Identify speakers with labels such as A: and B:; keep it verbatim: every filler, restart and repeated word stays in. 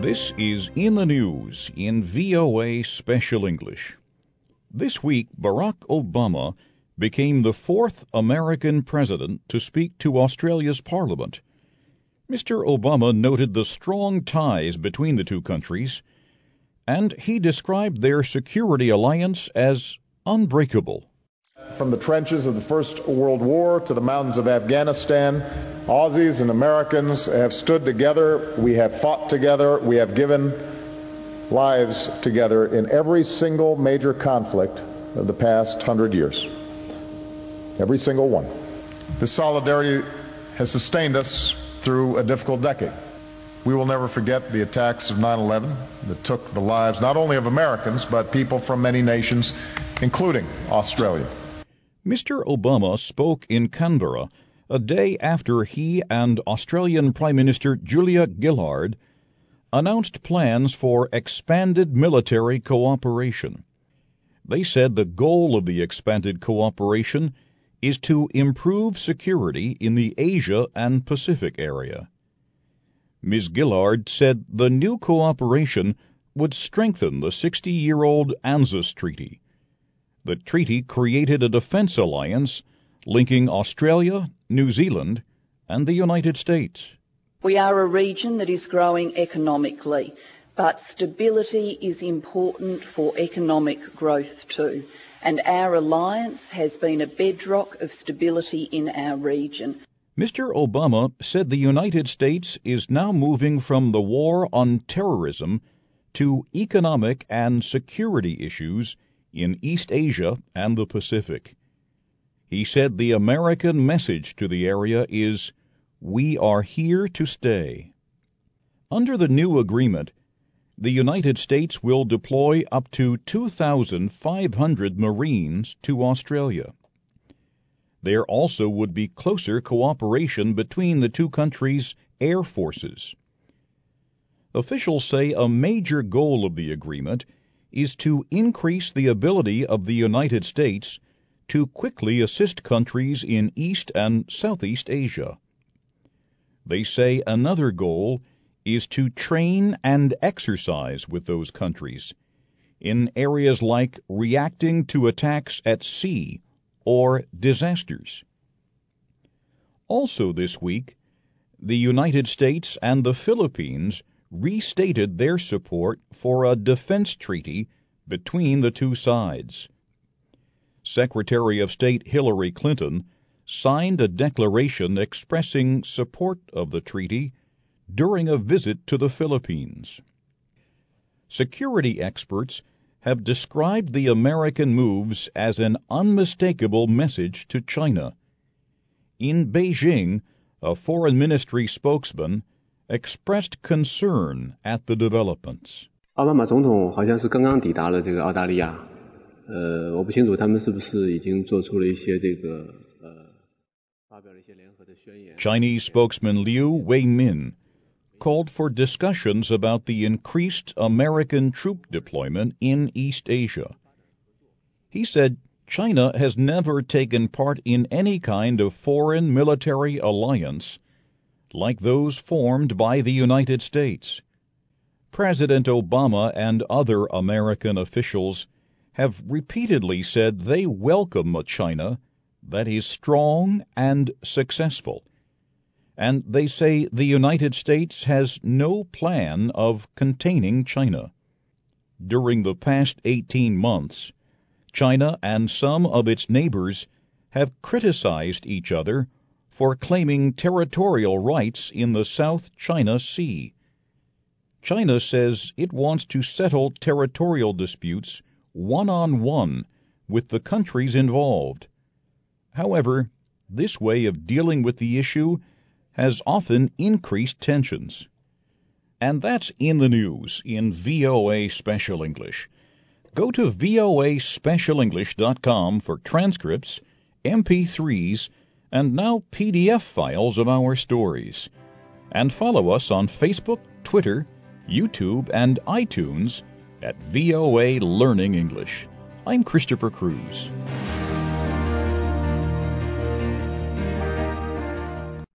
A: This is In the News in V O A Special English. This week, Barack Obama became the fourth American president to speak to Australia's Parliament. Mister Obama noted the strong ties between the two countries, and he described their security alliance as unbreakable.
B: From the trenches of the First World War to the mountains of Afghanistan, Aussies and Americans have stood together, we have fought together, we have given lives together in every single major conflict of the past hundred years. Every single one. This solidarity has sustained us through a difficult decade. We will never forget the attacks of nine eleven that took the lives not only of Americans, but people from many nations, including Australia.
A: Mister Obama spoke in Canberra a day after he and Australian Prime Minister Julia Gillard announced plans for expanded military cooperation. They said the goal of the expanded cooperation is to improve security in the Asia and Pacific area. Miz Gillard said the new cooperation would strengthen the sixty-year-old ANZUS Treaty. The treaty created a defense alliance linking Australia, New Zealand, and the United States.
C: We are a region that is growing economically, but stability is important for economic growth too, and our alliance has been a bedrock of stability in our region.
A: Mister Obama said the United States is now moving from the war on terrorism to economic and security issues in East Asia and the Pacific. He said the American message to the area is, "We are here to stay." Under the new agreement, the United States will deploy up to two thousand five hundred Marines to Australia. There also would be closer cooperation between the two countries' air forces. Officials say a major goal of the agreement is to increase the ability of the United States to quickly assist countries in East and Southeast Asia. They say another goal is to train and exercise with those countries in areas like reacting to attacks at sea or disasters. Also this week, the United States and the Philippines restated their support for a defense treaty between the two sides. Secretary of State Hillary Clinton signed a declaration expressing support of the treaty during a visit to the Philippines. Security experts have described the American moves as an unmistakable message to China. In Beijing, a foreign ministry spokesman expressed concern at the developments.
D: 奥巴马总统好像是刚刚抵达了这个澳大利亚，呃，我不清楚他们是不是已经做出了一些这个呃，发表了一些联合的宣言。
A: Chinese spokesman Liu Weimin called for discussions about the increased American troop deployment in East Asia. He said China has never taken part in any kind of foreign military alliance like those formed by the United States. President Obama and other American officials have repeatedly said they welcome a China that is strong and successful, and they say the United States has no plan of containing China. During the past eighteen months, China and some of its neighbors have criticized each other for claiming territorial rights in the South China Sea. China says it wants to settle territorial disputes one-on-one with the countries involved. However, this way of dealing with the issue has often increased tensions. And that's In the News in V O A Special English. Go to V O A special english dot com for transcripts, M P threes, and now P D F files of our stories. And follow us on Facebook, Twitter, YouTube, and iTunes at V O A Learning English. I'm Christopher Cruz.